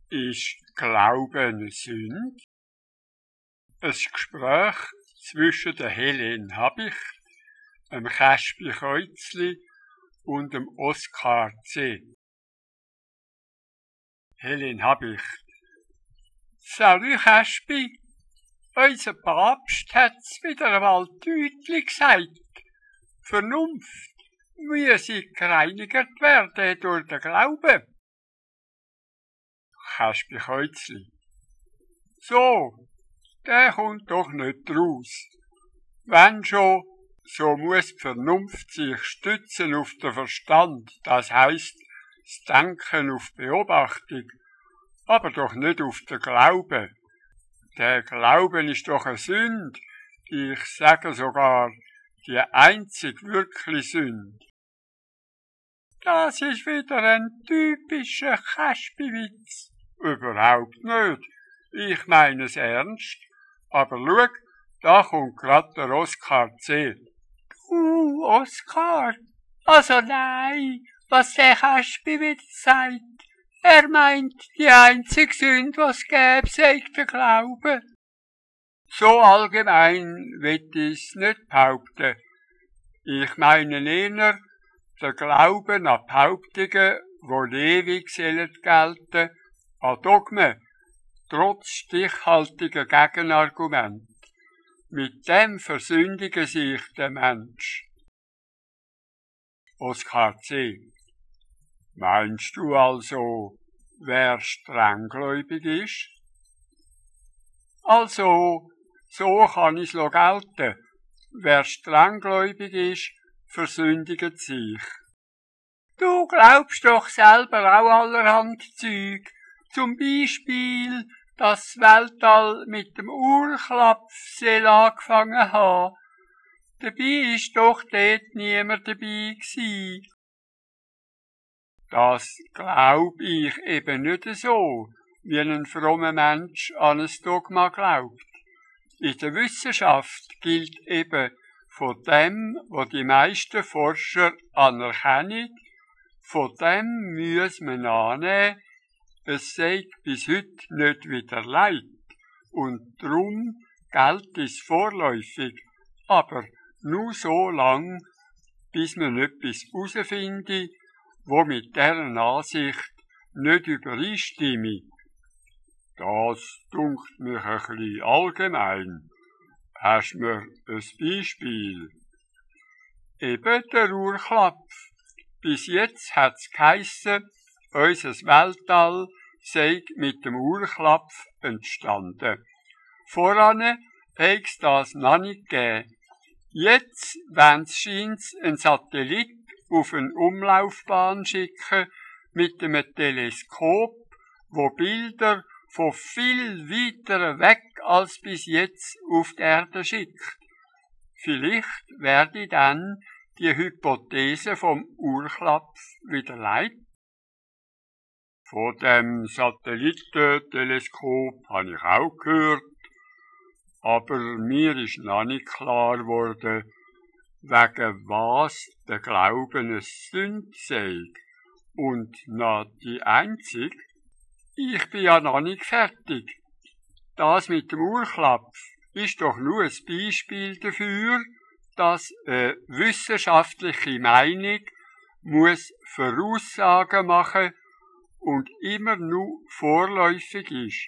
Ist Glaube eine Sünde? Ein Gespräch zwischen der Helene Habicht, dem Käspi Käuzli und dem Oskar C. Helene Habicht: Salut Käspi, unser Papst hat's wieder einmal deutlich gesagt. Vernunft müsse gereinigt werden durch den Glauben. Käspi Käuzli: So, der kommt doch nicht raus. Wenn schon, so muss die Vernunft sich stützen auf den Verstand, das heisst, das Denken auf Beobachtung, aber doch nicht auf den Glauben. Der Glauben ist doch eine Sünde, ich sage sogar, die einzig wirkliche Sünde. Das ist wieder ein typischer Käspi-Witz. Überhaupt nicht. Ich meine es ernst. Aber schau, da kommt grad der Oskar C. Du, Oskar? Also nein, was der Käspi-Witz sagt. Er meint, die einzige Sünde, was gäbe, sei der Glaube. So allgemein will ich's nicht behaupten. Ich meine eher, der Glauben an Behauptungen, die ewig sollen gelten, an Dogmen, trotz stichhaltiger Gegenargumente. Mit dem versündigen sich der Mensch. Oskar C. Meinst du also, wer strenggläubig ist? Also, so kann ich's gelten. Wer strenggläubig ist, versündigt sich. Du glaubst doch selber auch allerhand Zeug. Zum Beispiel, dass das Weltall mit dem Urklapf angefangen hat. Dabei ist doch dort niemand dabei gewesen. Das glaub ich eben nicht so, wie ein frommer Mensch an ein Dogma glaubt. In der Wissenschaft gilt eben von dem, was die meisten Forscher anerkennen, von dem muss man annehmen, es sei bis heute nicht widerlegt. Und darum gilt es vorläufig, aber nur so lang, bis man etwas herausfindet, wo mit deren Ansicht nicht übereinstimme. Das dunkt mich ein bisschen allgemein. Hast du mir ein Beispiel? Eben der Urklapf. Bis jetzt hat's geheissen, unser Weltall sei mit dem Urklapf entstanden. Voran hat's das noch nicht gegeben. Jetzt scheint's ein Satellit auf eine Umlaufbahn schicken mit einem Teleskop, wo Bilder von viel weiter weg als bis jetzt auf die Erde schickt. Vielleicht werde dann die Hypothese vom Urklapf widerlegt. Von dem Satellitenteleskop habe ich auch gehört, aber mir ist noch nicht klar geworden, wegen was der Glaube eine Sünde sei. Und noch die einzige. Ich bin ja noch nicht fertig. Das mit dem Urklapf ist doch nur ein Beispiel dafür, dass eine wissenschaftliche Meinung muss Voraussagen machen und immer nur vorläufig ist.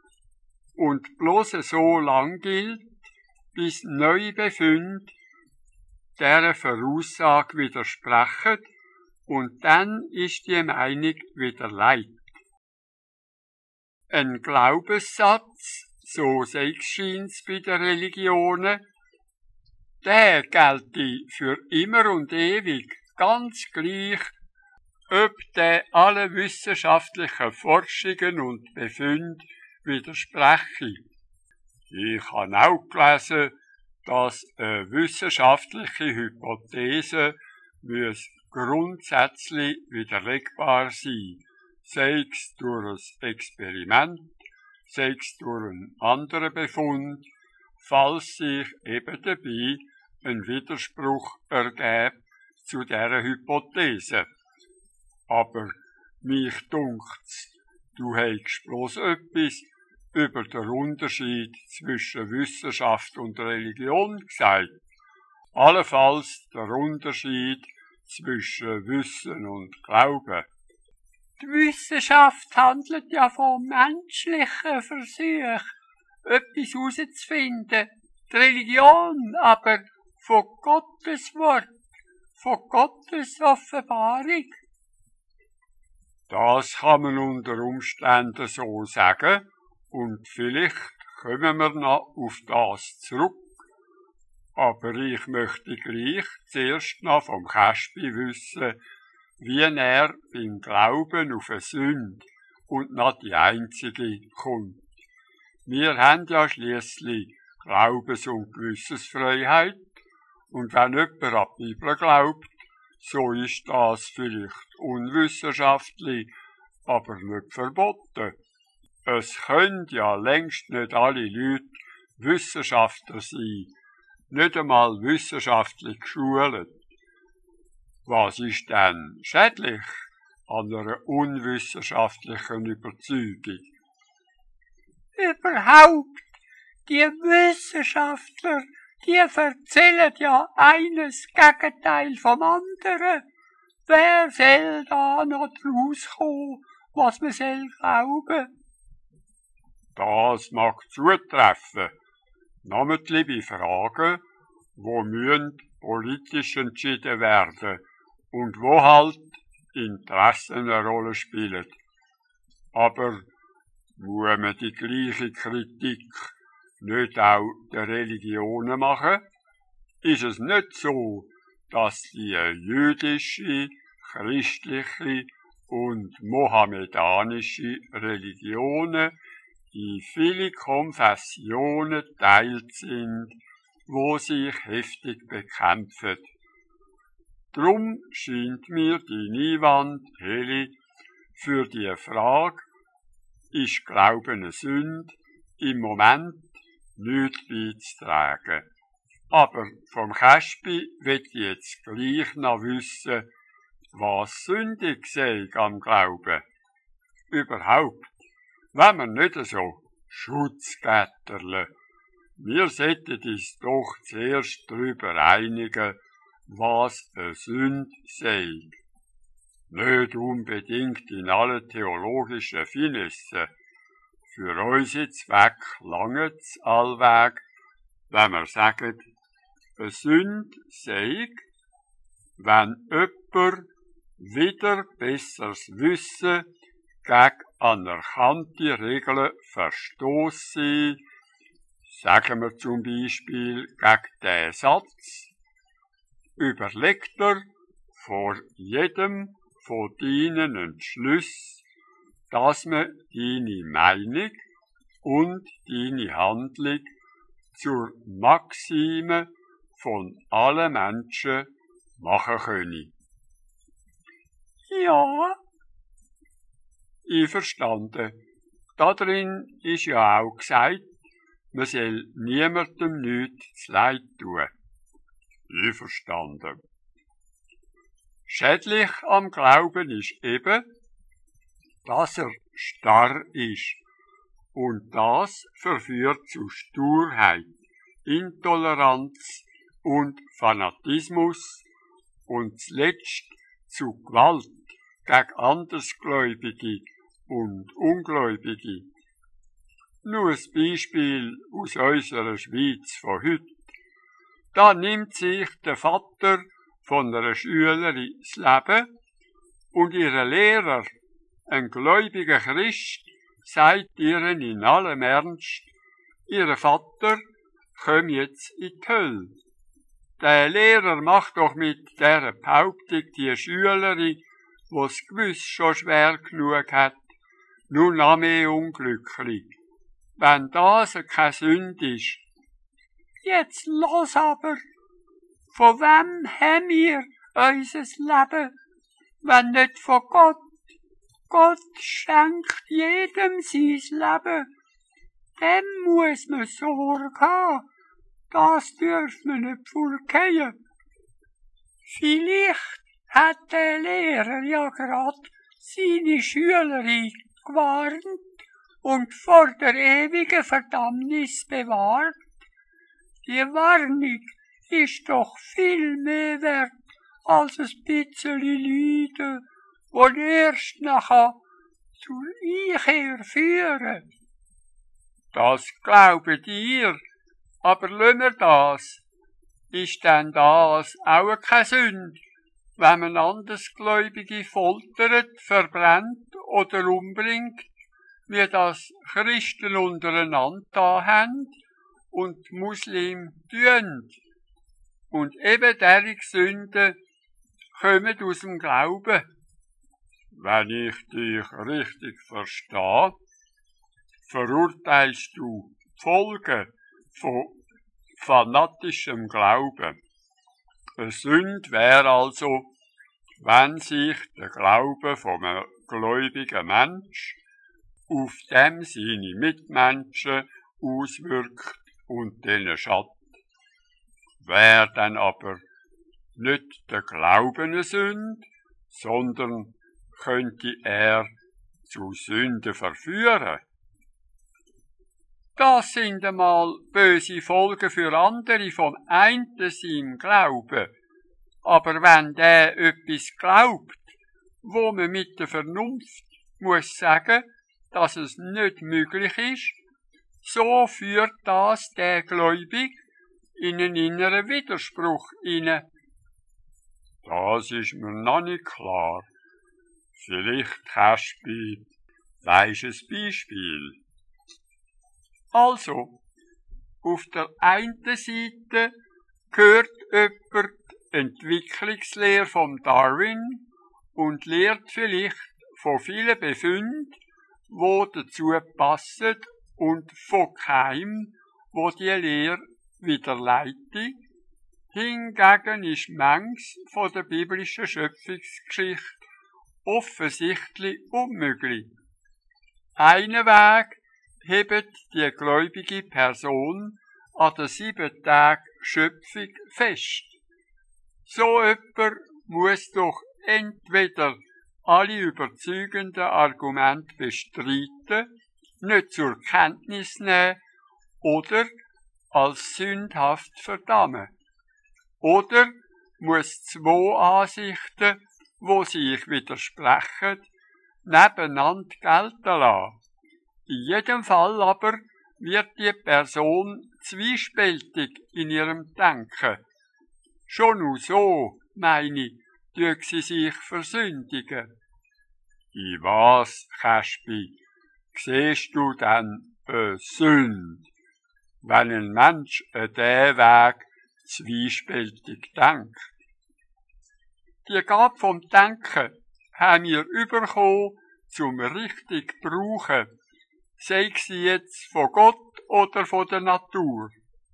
Und bloß so lang gilt, bis neue Befunde dieser Voraussage widersprechen, und dann ist die Meinung widerlegt. Ein Glaubenssatz, so scheint's bei den Religionen, der gelte für immer und ewig, ganz gleich, ob der alle wissenschaftlichen Forschungen und Befunde widerspreche. Ich habe auch gelesen, dass eine wissenschaftliche Hypothese grundsätzlich widerlegbar sein, sei es durch ein Experiment, sei es durch einen anderen Befund, falls sich eben dabei ein Widerspruch ergibt zu dieser Hypothese. Aber mich dunkt's, du hättest bloß etwas über den Unterschied zwischen Wissenschaft und Religion gesagt. Allenfalls der Unterschied zwischen Wissen und Glauben. Die Wissenschaft handelt ja vom menschlichen Versuch, etwas herauszufinden. Die Religion aber von Gottes Wort, von Gottes Offenbarung. Das kann man unter Umständen so sagen, und vielleicht kommen wir noch auf das zurück. Aber ich möchte gleich zuerst noch vom Käspi wissen, wie er beim Glauben auf eine Sünde und noch die einzige kommt. Wir haben ja schliesslich Glaubens- und Gewissensfreiheit, und wenn jemand an die Bibel glaubt, so ist das vielleicht unwissenschaftlich, aber nicht verboten. Es können ja längst nicht alle Leute Wissenschaftler sein, nicht einmal wissenschaftlich geschult. Was ist denn schädlich an einer unwissenschaftlichen Überzeugung? Überhaupt, die Wissenschaftler, die erzählen ja eines Gegenteil vom anderen. Wer soll da noch draus kommen, was man soll glauben? Das mag zutreffen, namentlich bei Fragen, wo müssen politisch entschieden werden und wo halt Interessen eine Rolle spielen. Aber muss man die gleiche Kritik nicht auch der Religionen machen? Ist es nicht so, dass die jüdische, christliche und mohammedanische Religionen in viele Konfessionen teilt sind, wo sich heftig bekämpfen? Drum scheint mir die Einwand, Heli, für die Frage, ist Glauben eine Sünde, im Moment nichts beizutragen. Aber vom Käspi will ich jetzt gleich noch wissen, was sündig sei am Glauben. Überhaupt, wenn wir nicht so Schutzgätterle, wir sollten uns doch zuerst darüber einigen, was eine Sünde sei. Nicht unbedingt in allen theologischen Finessen. Für unseren Zweck langt's allweg, wenn wir sagen, eine Sünde sei, wenn jemand wieder besseres Wissen gegen anerkannte Regeln verstoßen, sagen wir zum Beispiel gegen den Satz, überlegt er vor jedem von deinen Entschlüssen, dass man deine Meinung und deine Handlung zur Maxime von allen Menschen machen können. Ja. Einverstanden. Darin ist ja auch gesagt, man soll niemandem nichts zuleid tun. Einverstanden. Schädlich am Glauben ist eben, dass er starr ist. Und das verführt zu Sturheit, Intoleranz und Fanatismus und zuletzt zu Gewalt gegen Andersgläubige und Ungläubige. Nur ein Beispiel aus unserer Schweiz von heute. Da nimmt sich der Vater von einer Schülerin das Leben und ihr Lehrer, ein gläubiger Christ, sagt ihr in allem Ernst, ihr Vater komm jetzt in die Hölle. Der Lehrer macht doch mit dieser Behauptung die Schülerin, wo's gewiss schon schwer genug hat, nur noch mehr unglücklich. Wenn das keine Sünde ist. Jetzt los aber, von wem haben wir unser Leben, wenn nicht von Gott? Gott schenkt jedem sein Leben. Dem muss man Sorge haben. Das dürfen wir nicht verkehren. Vielleicht hat der Lehrer ja grad seine Schülerin gewarnt und vor der ewigen Verdammnis bewahrt. Die Warnung ist doch viel mehr wert als ein bisschen Leiden, wo erst nachher zur Einkehr führen. Das glaubt ihr, aber lassen wir das. Ist denn das auch keine Sünde, wenn man Andersgläubige foltert, verbrennt oder umbringt, wie das Christen untereinander da haben und Muslim tun? Und eben derige Sünden kommen aus dem Glauben. Wenn ich dich richtig verstehe, verurteilst du die Folgen von fanatischem Glauben. Eine Sünde wäre also, wenn sich der Glaube von einem gläubigen Mensch auf dem seine Mitmenschen auswirkt und denen schadet. Wäre dann aber nicht der Glaube eine Sünde, sondern könnte er zu Sünde verführen. Das sind einmal böse Folgen für andere vom einen seinem Glauben. Aber wenn der etwas glaubt, wo man mit der Vernunft muss sagen, dass es nicht möglich ist, so führt das der Gläubig in einen inneren Widerspruch hinein. Das ist mir noch nicht klar. Vielleicht hast du ein Beispiel. Also, auf der einen Seite hört jemand die Entwicklungslehre von Darwin und lehrt vielleicht von vielen Befunden, die dazu passen und von keinem, wo die Lehre wieder leitet. Hingegen ist manches von der biblischen Schöpfungsgeschichte offensichtlich unmöglich. Einen Weg hebt die gläubige Person an der 7 Tage Schöpfung fest. So jemand muss doch entweder alle überzeugenden Argumente bestreiten, nicht zur Kenntnis nehmen oder als sündhaft verdammen. Oder muss 2 Ansichten, wo sich widersprechen, nebeneinander gelten lassen. In jedem Fall aber wird die Person zwiespältig in ihrem Denken. Schon nur so, meine ich, tut sie sich versündigen. In was, Käspi, siehst du denn Sünde, wenn ein Mensch an diesen Weg zwiespältig denkt? Die Gabe vom Denken haben wir bekommen, zum richtig brauchen, sei sie jetzt von Gott oder von der Natur.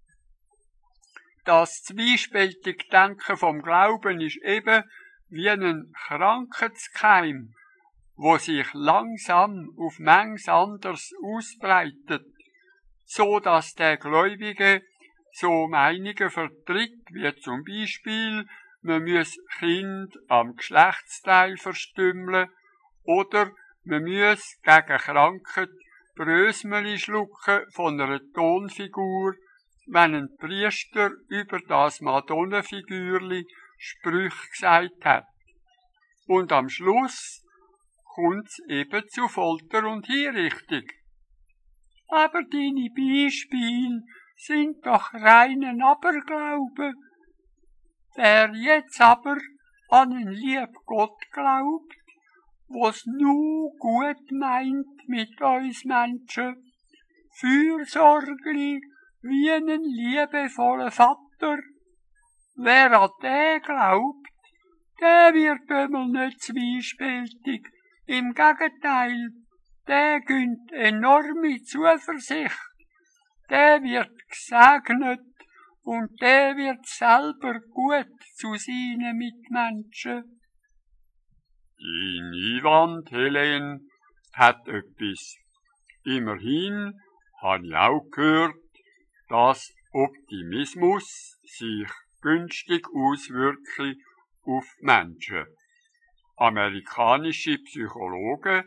Das zwiespältige Denken vom Glauben ist eben wie ein Krankheitskeim, wo sich langsam auf manches anderes ausbreitet, so dass der Gläubige so Meinungen vertritt, wie zum Beispiel, man muss Kind am Geschlechtsteil verstümmeln oder man muss gegen Krankheit Brösmeli schlucken von einer Tonfigur, wenn ein Priester über das Madonnenfigürli Sprüche gesagt hat. Und am Schluss kommt's eben zu Folter und Hinrichtung. Aber deine Beispiele sind doch reinen Aberglaube. Wer jetzt aber an einen lieben Gott glaubt, was nur gut meint mit uns Menschen, fürsorglich wie einen liebevollen Vater, wer an den glaubt, der wird einmal nicht zwiespältig. Im Gegenteil, der gönnt enorme Zuversicht. Der wird gesegnet und der wird selber gut zu seinen Mitmenschen. Dein Einwand, Helene, hat etwas. Immerhin habe ich auch gehört, dass Optimismus sich günstig auswirkt auf Menschen. Amerikanische Psychologen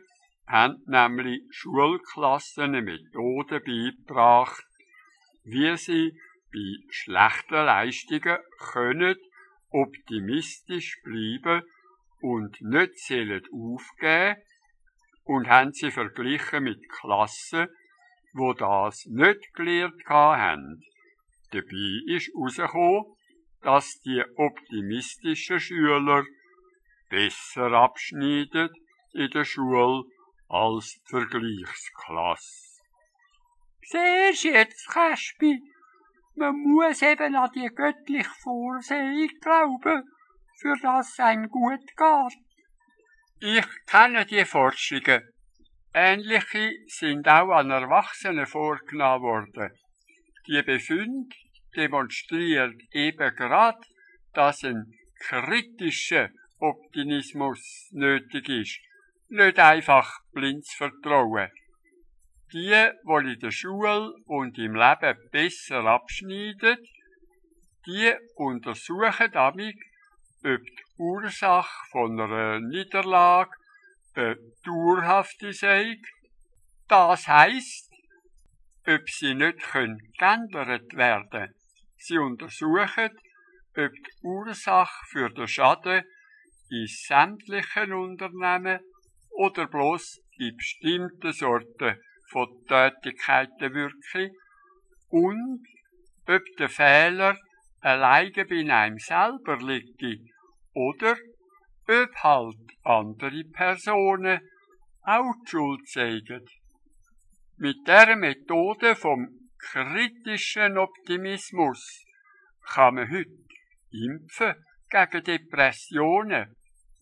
haben nämlich Schulklassen eine Methode beigebracht, wie sie bei schlechten Leistungen können optimistisch bleiben und nicht sollen aufgeben, und haben sie verglichen mit Klassen, wo das nicht gelernt haben. Dabei ist herausgekommen, dass die optimistischen Schüler besser abschneiden in der Schule als die Vergleichsklasse. Siehst jetzt, Käspi, man muss eben an die göttliche Vorsehung glauben, für das es einem gut geht. Ich kenne die Forschungen. Ähnliche sind auch an Erwachsenen vorgenommen worden. Die Befunde demonstrieren eben gerade, dass ein kritischer Optimismus nötig ist, nicht einfach blindes Vertrauen. Die in der Schule und im Leben besser abschneiden, die untersuchen damit, ob die Ursache von einer Niederlage eine dauerhafte sei. Das heisst, ob sie nicht geändert werden können. Sie untersuchen, ob die Ursache für den Schaden in sämtlichen Unternehmen oder bloß in bestimmten Sorten von Tätigkeiten wirken und ob der Fehler alleine bei einem selber liegt oder ob halt andere Personen auch die Schuld zeigen. Mit dieser Methode vom kritischen Optimismus kann man heute impfen gegen Depressionen.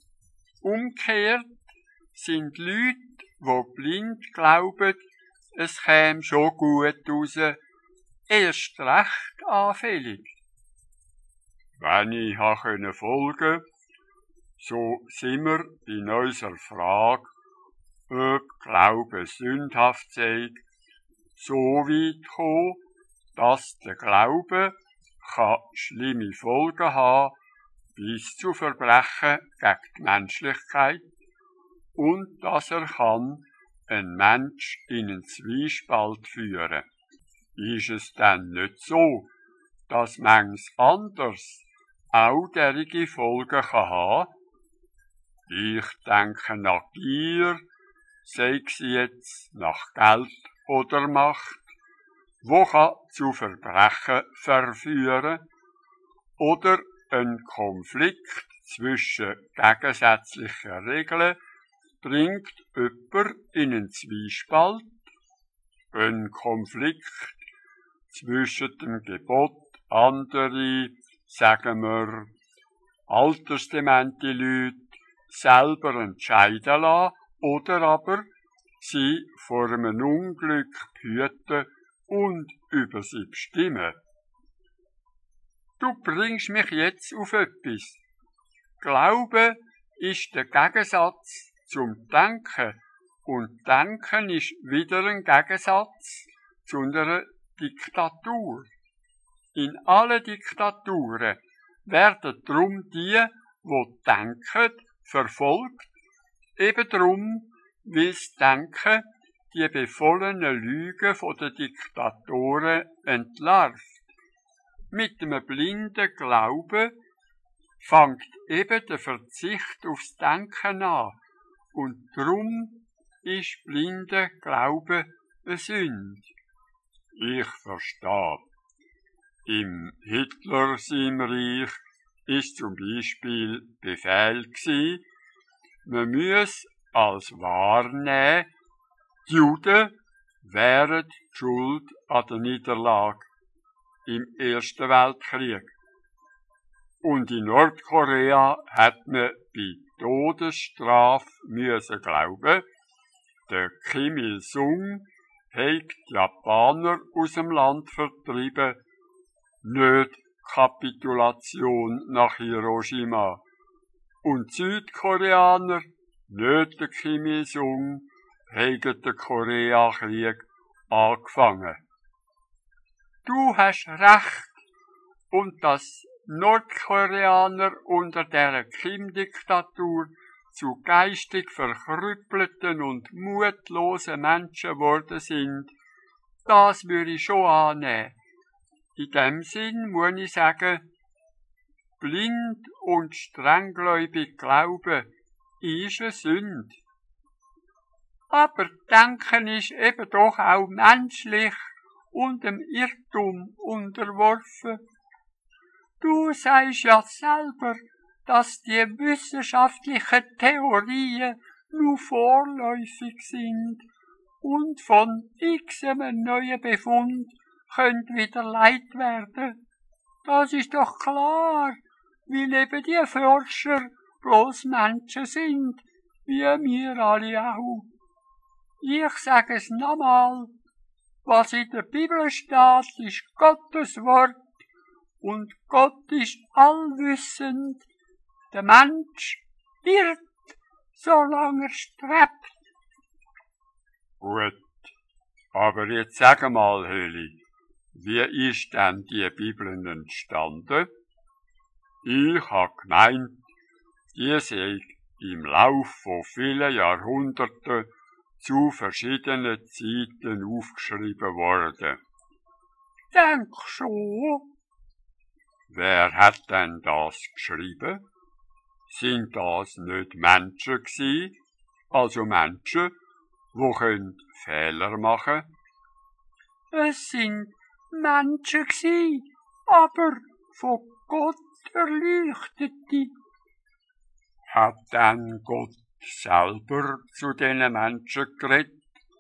Umgekehrt sind Leute, die blind glauben, es käme schon gut raus, erst recht anfällig. Wenn ich folgen konnte, so sind wir in unserer Frage, ob Glaube sündhaft sei, so weit gekommen, dass der Glaube schlimme Folgen haben, bis zu Verbrechen gegen die Menschlichkeit, und dass einen Mensch in einen Zwiespalt führen. Ist es denn nicht so, dass manches anders auch derige Folgen haben? Ich denke nach Gier, sei sie jetzt nach Geld oder Macht, wo zu Verbrechen verführen, oder ein Konflikt zwischen gegensätzlichen Regeln bringt jemand in einen Zwiespalt, ein Konflikt zwischen dem Gebot, andere, sagen wir, altersdemente Leute selber entscheiden lassen oder aber sie vor einem Unglück behüten und über sie bestimmen. Du bringst mich jetzt auf etwas. Glaube ist der Gegensatz zum Denken und Denken ist wieder ein Gegensatz zu einer Diktatur. In allen Diktaturen werden darum die denken, verfolgt, eben darum, weil das Denken die befohlenen Lügen der Diktatoren entlarvt. Mit einem blinden Glauben fängt eben der Verzicht aufs Denken an, und darum ist blinder Glaube eine Sünde. Ich verstehe. Im Hitler seinem Reich ist zum Beispiel Befehl gewesen, man müsse als wahrnehmen, die Juden wären die schuld an der Niederlage im Ersten Weltkrieg. Und in Nordkorea hat man bei Todesstrafe müssen glauben, der Kim Il-sung hat die Japaner aus dem Land vertrieben, nicht Kapitulation nach Hiroshima. Und die Südkoreaner, nicht der Kim Il-sung, haben den Koreakrieg angefangen. Du hast recht, und dass Nordkoreaner unter der Kim-Diktatur zu geistig verkrüppelten und mutlosen Menschen geworden sind, das würde ich schon annehmen. In dem Sinn muss ich sagen, blind und strenggläubig glauben ist eine Sünde. Aber Denken ist eben doch auch menschlich und dem Irrtum unterworfen. Du sagst ja selber, dass die wissenschaftlichen Theorien nur vorläufig sind und von x-em neuen Befund könnt wieder Leid werden. Das ist doch klar, weil eben die Forscher bloß Menschen sind, wie wir alle auch. Ich sage es nochmal, was in der Bibel steht, ist Gottes Wort und Gott ist allwissend. Der Mensch irrt, solange er strebt. Gut, aber jetzt sag mal, Heli, wie ist denn die Bibel entstanden? Ich hab gemeint, die sei im Lauf von vielen Jahrhunderten zu verschiedenen Zeiten aufgeschrieben worden. Denk schon. Wer hat denn das geschrieben? Sind das nicht Menschen gewesen? Also Menschen, die Fehler machen können? Es sind Menschen gsi, aber von Gott erleuchtete. Hat denn Gott selber zu diesen Menschen geredet?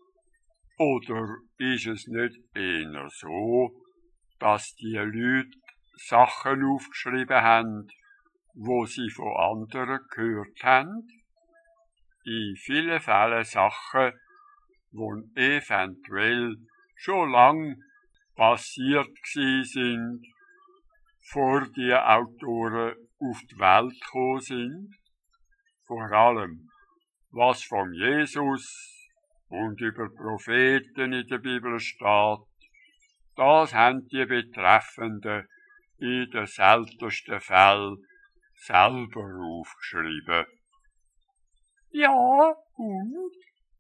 Oder ist es nicht eher so, dass die Leute Sachen aufgeschrieben haben, wo sie von anderen gehört haben? In vielen Fällen Sachen, die eventuell schon lang passiert sind, vor die Autoren auf die Welt gekommen sind. Vor allem, was von Jesus und über Propheten in der Bibel steht, das haben die Betreffenden in den seltensten Fällen selber aufgeschrieben. Ja, und?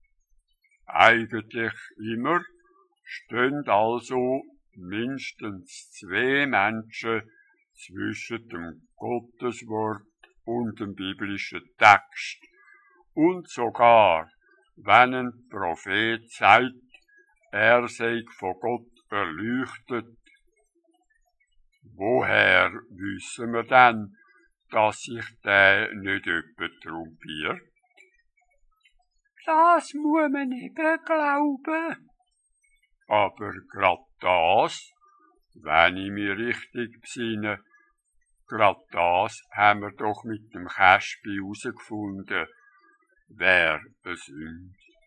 Eigentlich immer stehen also mindestens zwei Menschen zwischen dem Gotteswort und dem biblischen Text. Und sogar, wenn ein Prophet sagt, er sei von Gott erleuchtet, woher wissen wir denn, dass sich der nicht etwa trompiert? Das muss man eben glauben. Aber grad das, wenn ich mich richtig besinne, grad das haben wir doch mit dem Käspi herausgefunden, wäre eine Sünde.